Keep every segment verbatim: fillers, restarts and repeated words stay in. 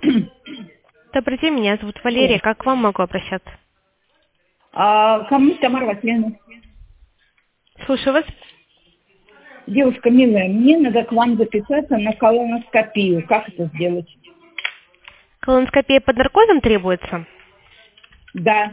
Добрый день, меня зовут Валерия. Алло. Как к вам могу обращаться? А, ко мне Тамара Васильевна. Слушаю вас. Девушка милая, мне надо к вам записаться на колоноскопию. Как это сделать? Колоноскопия под наркозом требуется? Да.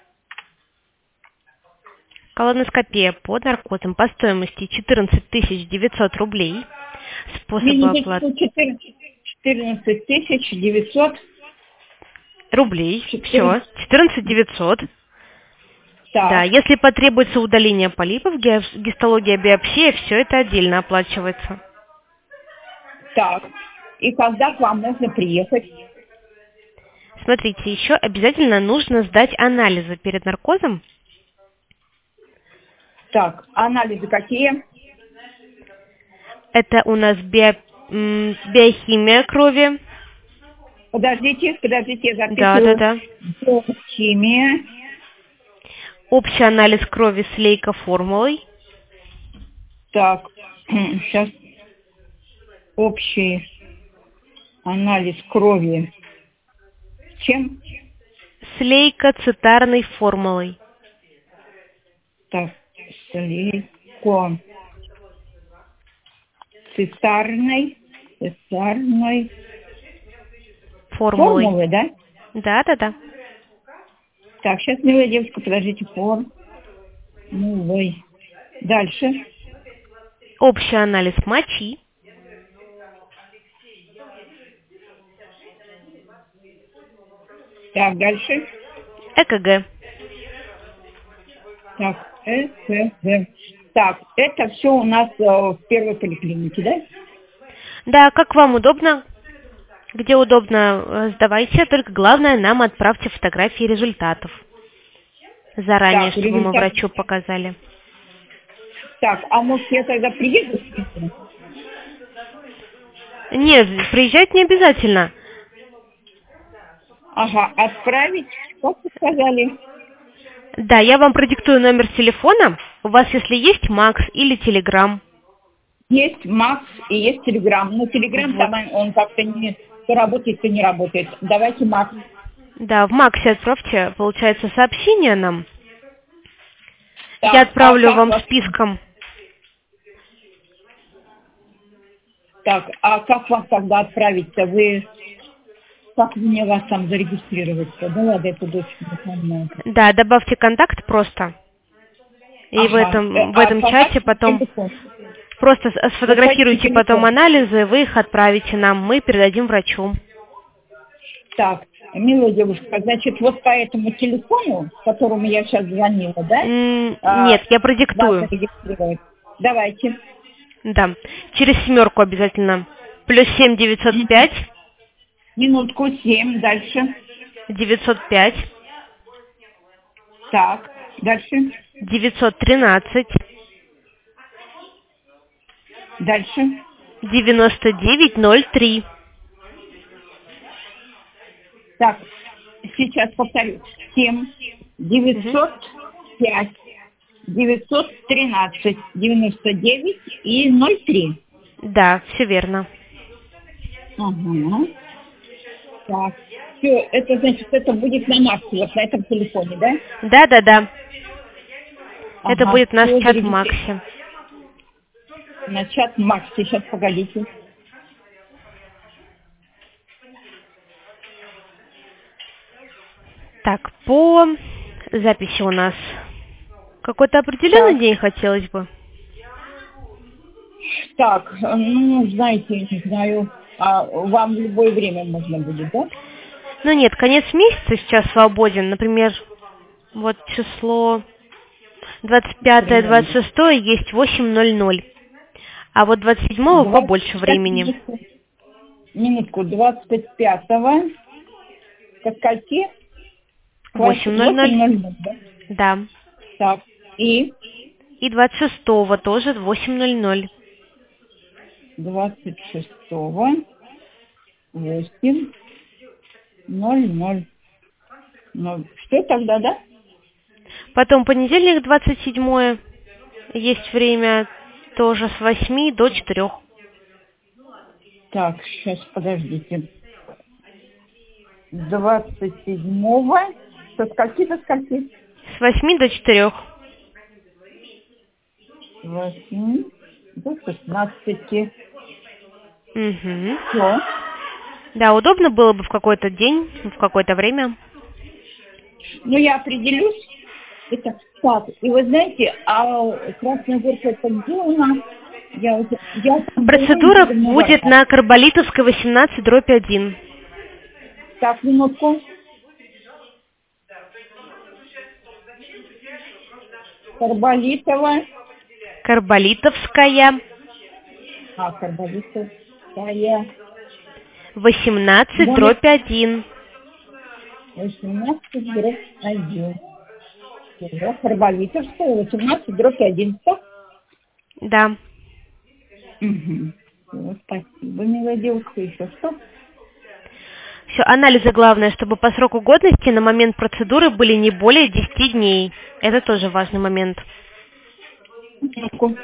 Колоноскопия под наркозом по стоимости четырнадцать тысяч девятьсот рублей. Способы оплаты четырнадцать тысяч девятьсот рублей. Все, четырнадцать. четырнадцать тысяч девятьсот. Да, Так, если потребуется удаление полипов, ге- гистология, биопсия, все это отдельно оплачивается. так. И когда к вам можно приехать? Смотрите, еще обязательно нужно сдать анализы перед наркозом. Так, анализы какие? Это у нас био- м, биохимия крови. Подождите, подождите, я Да, да, записываю. да. Биохимия. Общий анализ крови с лейкоформулой. Так, сейчас общий анализ крови. С чем? С лейкоцитарной формулой. Так, слейко цитарной, цитарной Формулой. формулы, да? Да, да, да. Так, сейчас, милая девушка, подождите, формулой. Дальше. Общий анализ мочи. Так, дальше. ЭКГ. Так, ЭКГ. Так, это все у нас э, в первой поликлинике, да? Да, как вам удобно? Где удобно, э, сдавайте. Только главное, нам отправьте фотографии результатов. Заранее, Так, чтобы мы результат. врачу показали. Так, а может я тогда приеду? Нет, приезжать не обязательно. Ага, отправить, как вы сказали? Да, я вам продиктую номер телефона. У вас, если есть, Макс или Телеграм. Есть Макс и есть Телеграм. Но Телеграм Вот. там он, он как-то не то работает, то не работает. Давайте Макс. Да, в Максе отправьте, получается, сообщение нам. Так, Я а отправлю как вам вас, списком. так, а как вас тогда отправить-то? Вы, как мне вас там зарегистрировать-то? Да ладно, эту дочку не понимаю. Да, добавьте контакт просто. И в Ага, э, этом, в а этом чате контактный потом телефон? просто с- Вот по этому сфотографируйте потом телефону. анализы, вы их отправите нам, мы передадим врачу. Так, милая девушка, значит, вот по этому телефону, к которому я сейчас звонила, да, М, а, Нет, я вас продиктую. зарегистрировать. Давайте. Да, через семерку обязательно. Плюс семь девятьсот Мгм. пять, Минутку, семь, дальше. девятьсот пять, Так, дальше, девятьсот тринадцать, дальше. девяносто девять ноль три. Так, сейчас повторю. семь, Мгм. девятьсот пять, девятьсот тринадцать, девяносто девять и ноль три. Да, все верно. Ага. Так, все, это значит, это будет на Максе, вот на этом телефоне, да? Да, да, да. Это Ага, будет наш все, чат в зарегистрировать. Максе. На чат Макс, сейчас погодите. Так, по записи у нас какой-то определенный Так, день хотелось бы? так, ну, знаете, не знаю, а вам в любое время можно будет, да? Ну нет, конец месяца сейчас свободен. Например, вот число двадцать пятое, двадцать Время. шестое есть восемь ноль ноль. А вот двадцать седьмого двадцать, побольше сейчас, времени. минутку, минутку, двадцать пятого, ко скольки? К восемь ноль восемь ноль. ноль ноль, да? Да. Так, и И двадцать шестого тоже восемь ноль ноль. двадцать шестого, восемь ноль ноль ноль. Что тогда, да? Потом понедельник двадцать седьмое есть время тоже с восьми до четырёх. Так, сейчас, подождите. двадцать седьмого. Со скольки до скольки? С восьми до четырех. С восьми до шестнадцати. Угу. Все. Да, удобно было бы в какой-то день, в какое-то время. Ну, я определюсь. Это так. И вы знаете, а Красная Горка это где у нас? Я, я там Процедура была, будет на Карболитовской восемнадцать дробь один. Так, минутку. Карболитова. Карболитовская. А, Карболитовская. восемнадцать дробь один. восемнадцать дробь один. Карболитовская, восемнадцать дробь один. Что? Да. Угу. Вот, спасибо, милая девушка. Еще что? Все, анализы главное, чтобы по сроку годности на момент процедуры были не более десяти дней. Это тоже важный момент. Минутку.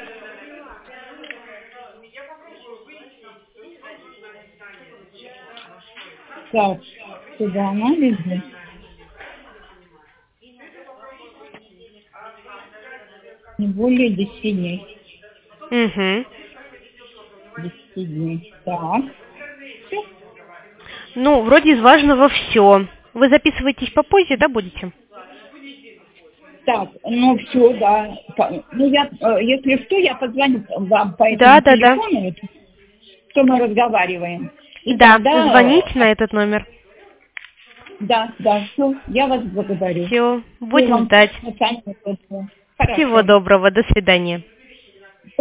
Так, сюда анализы. Не более десяти дней. Угу. десяти дней. Так. Все. Ну, вроде из важного все. Вы записываетесь попозже, да, будете? Так, ну все, да. По- Ну я, э, если что, я позвоню вам по этому Да, да, да. телефону, вот, что мы разговариваем. И Да, тогда, звоните э, на этот номер. Да, да, все, я вас благодарю. Все, Всего будем вам ждать. спасибо. Всего Хорошо. доброго, до свидания.